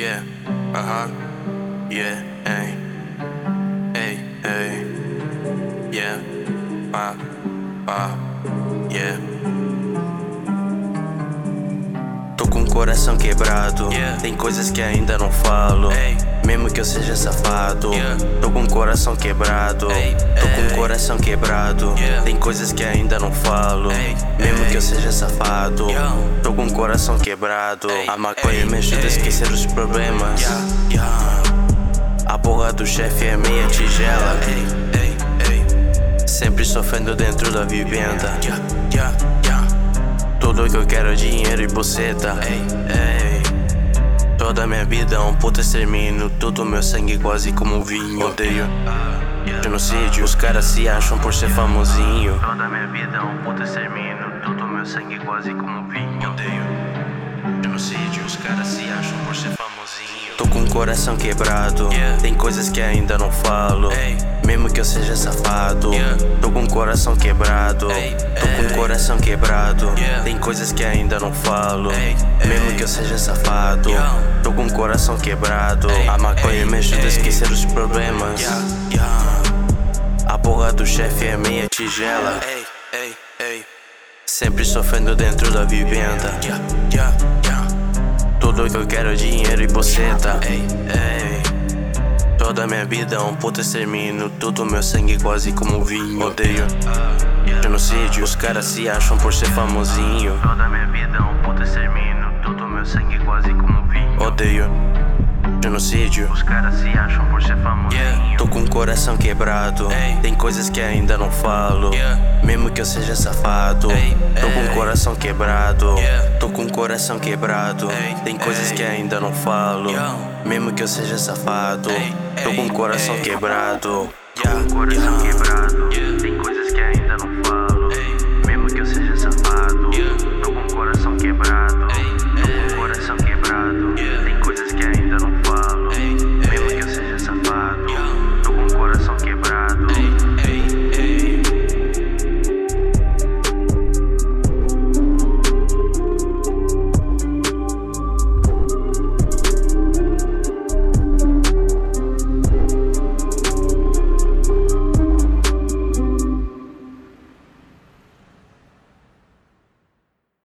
Yeah, yeah, hey, hey, hey, yeah, yeah. Tô com o coração quebrado, yeah. Tem coisas que ainda não falo, hey. Mesmo que eu seja safado, yeah. Tô com o coração quebrado, hey. Tô com o coração quebrado, yeah. Tem coisas que ainda não falo, hey. Mesmo que eu seja safado, tô com o coração quebrado, hey. A maconha me ajuda a esquecer os problemas, A porra do chefe é meia tigela, Sempre sofrendo dentro da vivenda, Tudo que eu quero é dinheiro e buceta, Toda minha vida é um puta extermínio. Tudo meu sangue quase como um vinho. Odeio genocídio, os caras se acham por ser famosinho. Toda minha vida é um puta extermínio. Tudo meu sangue quase como um vinho. Odeio genocídio, os caras se acham por ser famosinho. Tô com o coração quebrado, tem coisas que ainda não falo, mesmo que eu seja safado, tô com o coração quebrado, tô com o coração quebrado, tem coisas que ainda não falo, mesmo que eu seja safado, tô com o coração quebrado, a maconha me ajuda a esquecer os problemas, A porra do chefe é meia tigela, Sempre sofrendo dentro da vivenda, Tudo que eu quero é dinheiro e buceta, Toda minha vida é um puta extermínio. Tudo meu sangue quase como um vinho. Odeio genocídio, os caras se acham por ser famosinho. Toda minha vida é um puta extermínio. Tudo meu sangue quase como um vinho. Odeio genocídio, os caras se acham por ser famosinho. Tô com o coração quebrado, tem coisas que ainda não falo, mesmo que eu seja safado, tô com o coração quebrado, tô com o coração quebrado, tem coisas que ainda não falo, mesmo que eu seja safado, tô com o coração quebrado, tô com o coração quebrado.